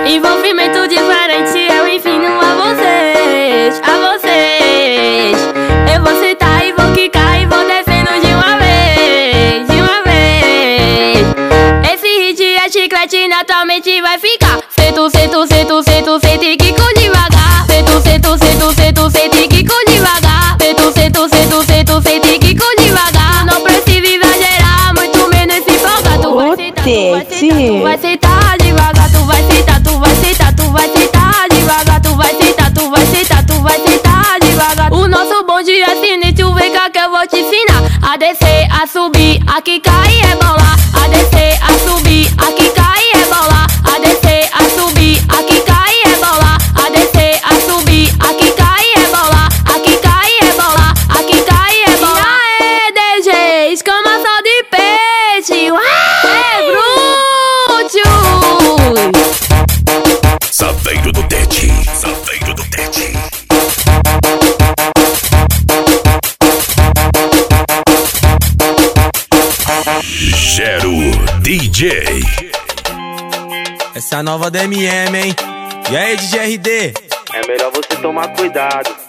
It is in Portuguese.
Envolvimento diferente eu ensino a vocês, a vocês. Eu vou sentar e vou quicar e vou descendo de uma vez, de uma vez. Esse hit é chiclete, naturalmente vai ficar. Sento, sento, sento, sento, sento e quico devagar. Sento, sento, sento, sento, sento e quico devagar. Sento, sento, sento, sento, sento e quico devagar. Não precisa exagerar, muito menos se empolgar. Tu vai sentar, tu vai sentar devagar. Tu vai sentar, tu vai sentar, tu vai sentar devagar. Tu vai sentar, tu vai sentar, tu vai sentar devagar. O nosso bonde é sinistro, vem cá que eu vou te ensinar. A descer, a subir, a quicar e rebolar. A descer, a subir, a quicar e rebolar. A descer, a subir, a quicar e rebolar. A descer, a subir, a quicar e rebolar. A quicar e rebolar, a quicar e rebolar. E aí, DG, escama só de peixe. Ué, bruto! Saveiro do Tete, Saveiro do Tete. Gero DJ. Essa é a nova DMM, hein? E aí, DJ RD? É melhor você tomar cuidado.